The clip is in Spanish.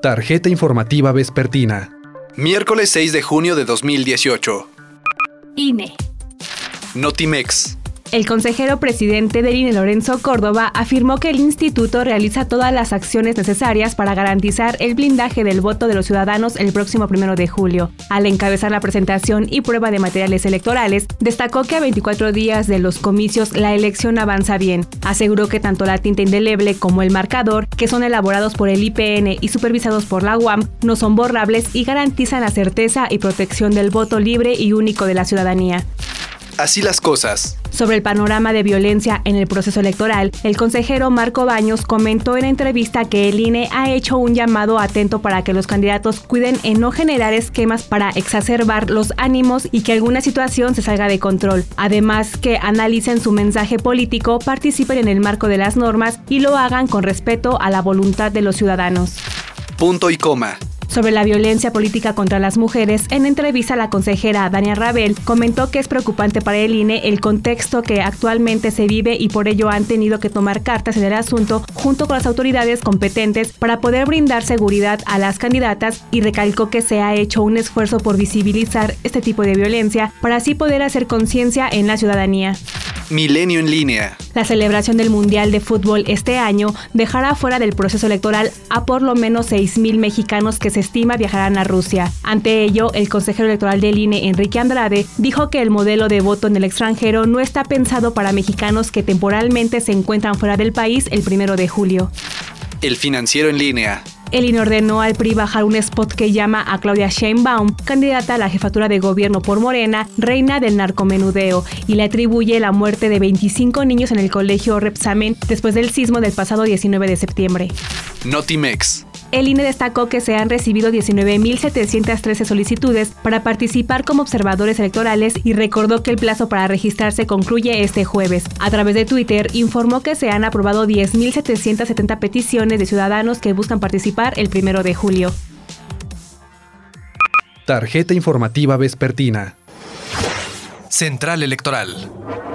Tarjeta informativa vespertina. Miércoles 6 de junio de 2018. INE. Notimex. El consejero presidente del INE, Lorenzo Córdoba, afirmó que el instituto realiza todas las acciones necesarias para garantizar el blindaje del voto de los ciudadanos el próximo 1 de julio. Al encabezar la presentación y prueba de materiales electorales, destacó que a 24 días de los comicios la elección avanza bien. Aseguró que tanto la tinta indeleble como el marcador, que son elaborados por el IPN y supervisados por la UAM, no son borrables y garantizan la certeza y protección del voto libre y único de la ciudadanía. Así las cosas. Sobre el panorama de violencia en el proceso electoral, el consejero Marco Baños comentó en entrevista que el INE ha hecho un llamado atento para que los candidatos cuiden en no generar esquemas para exacerbar los ánimos y que alguna situación se salga de control. Además, que analicen su mensaje político, participen en el marco de las normas y lo hagan con respeto a la voluntad de los ciudadanos. Punto y coma. Sobre la violencia política contra las mujeres, en entrevista la consejera Dania Rabel comentó que es preocupante para el INE el contexto que actualmente se vive y por ello han tenido que tomar cartas en el asunto junto con las autoridades competentes para poder brindar seguridad a las candidatas y recalcó que se ha hecho un esfuerzo por visibilizar este tipo de violencia para así poder hacer conciencia en la ciudadanía. Milenio en línea. La celebración del Mundial de Fútbol este año dejará fuera del proceso electoral a por lo menos 6,000 mexicanos que se estima viajarán a Rusia. Ante ello, el consejero electoral del INE, Enrique Andrade, dijo que el modelo de voto en el extranjero no está pensado para mexicanos que temporalmente se encuentran fuera del país el 1 de julio. El Financiero en línea. El INE ordenó al PRI bajar un spot que llama a Claudia Sheinbaum, candidata a la jefatura de gobierno por Morena, reina del narcomenudeo, y le atribuye la muerte de 25 niños en el colegio Repsamen después del sismo del pasado 19 de septiembre. Notimex. El INE destacó que se han recibido 19,713 solicitudes para participar como observadores electorales y recordó que el plazo para registrarse concluye este jueves. A través de Twitter, informó que se han aprobado 10,770 peticiones de ciudadanos que buscan participar el 1 de julio. Tarjeta informativa vespertina. Central Electoral.